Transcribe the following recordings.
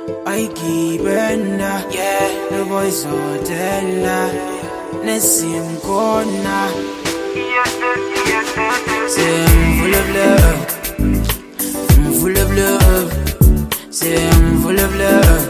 I keep Brenda, yeah, the boys so tender. Nessim corner. Say I'm full of love, I'm full of love. Say I'm full of love.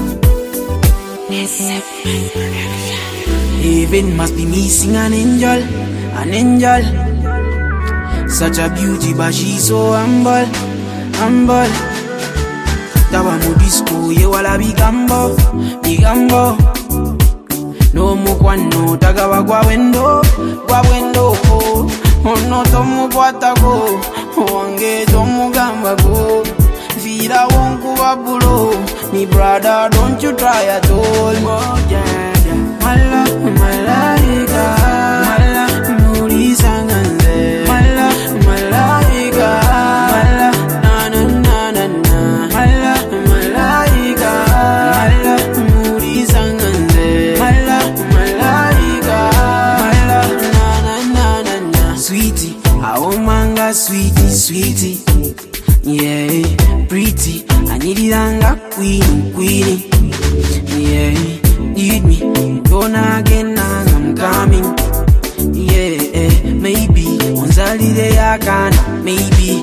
Heaven must be missing an angel, an angel. Such a beauty, but she's so humble, humble. Tawa mu disco, ye wala bigambo, bigambo. No mukwano, tagawa gwa wendo, gwa wendo. Ono tomu kwatago, wange tomu gamba go. Vida wonku wabulo, ni brother, don't you try at all. Oh yeah, yeah. Mala, malaika, mala, muri sangande. Mala, malaika, mala, na na na na na. Mala, malaika, mala, muri sangande. Mala, malaika, mala, na na na na na. Sweetie, aomanga sweetie, sweetie. Yeah, pretty, I need it and queen, queenie. Yeah, need me, don't again, I'm coming. Yeah, maybe, once I leave I can, maybe.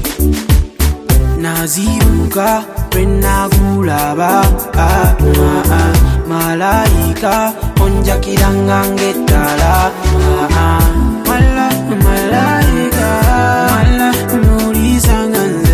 Naziruka, prena gulaba, malaika, onja kirangangetala, mala, malaika, mala, muri sangande.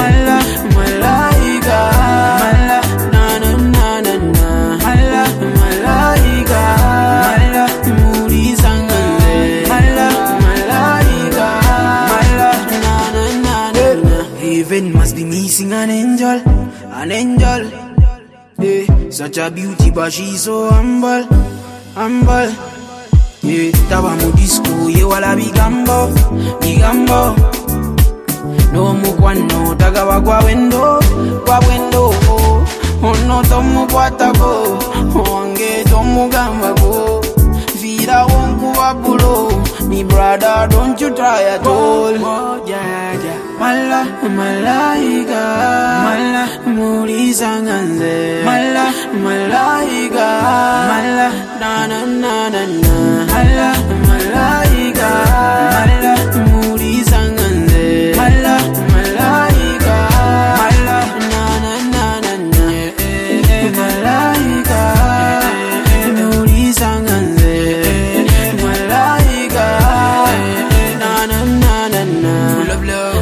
Heaven must be missing an angel, an angel. Yeah, such a beauty, but she's so humble, humble. Yeah, tawa mu disco, ye wala bigambo, bigambo. No mukwano, tagawa gwa wendo, gwa wendo. Ono tomu kwatago, wange tomu gamba go. Vida wonku wabulo, ni brother, don't you try at all. Oh yeah, yeah. Mala, malaika, mala, muri sangande. Mala, malaika, mala, na na na na na. Mala, malaika, mala, muri sangande. Mala, malaika, mala, na na na na na. Malaika, muri sangande. Malaika, na na na na na. Full of love.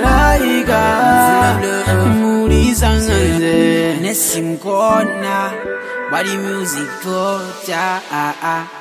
Muri sangande. Nessim corner, body music culture.